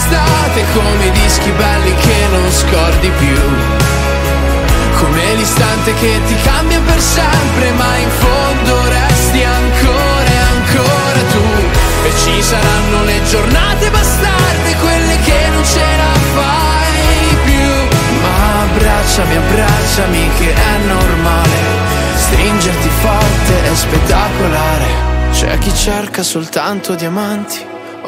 l'estate, come i dischi belli che non scordi più, come l'istante che ti cambia per sempre, ma in fondo resti ancora e ancora tu. E ci saranno le giornate bastarde, quelle che non ce la fai più, ma abbracciami, abbracciami che è normale, stringerti forte è spettacolare. C'è chi cerca soltanto diamanti